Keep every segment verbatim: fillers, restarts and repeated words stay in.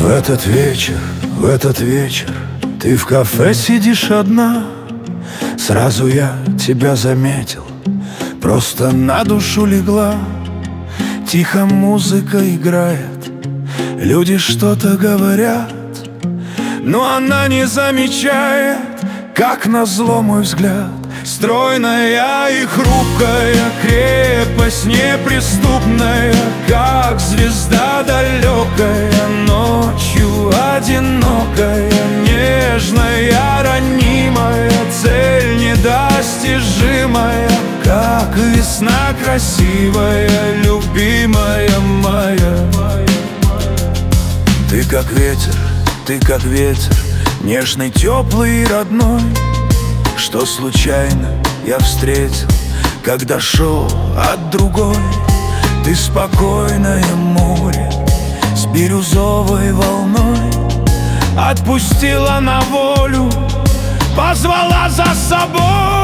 этот вечер, в этот вечер ты в кафе сидишь одна. Сразу я тебя заметил, просто на душу легла. Тихо музыка играет, люди что-то говорят, но она не замечает, как назло мой взгляд. Стройная и хрупкая крепость неприступная, как звезда далекая, ночью одинокая, нежная, ранимая, цель недостижимая, как весна красивая, любимая моя. Ты как ветер, ты как ветер, нежный, теплый и родной, что случайно я встретил, когда шел от другой. Ты спокойное море с бирюзовой волной отпустила на волю, позвала за собой.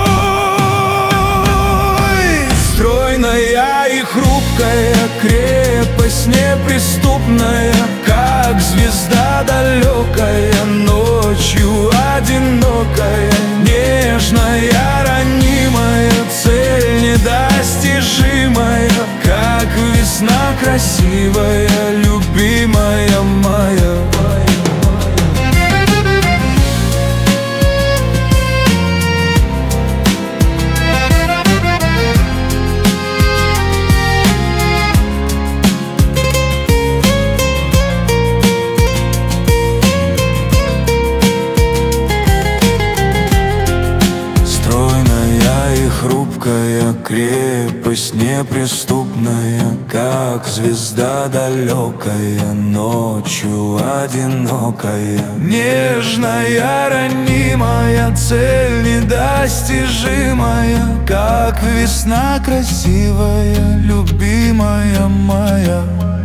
Стройная и хрупкая крепость неприступная, как звезда далекая, ночью одинокая, нежная, ранимая, цель недостижимая, как весна красивая, любимая моя. Хрупкая крепость неприступная, как звезда далекая, ночью одинокая, нежная, ранимая, цель недостижимая, как весна красивая, любимая моя.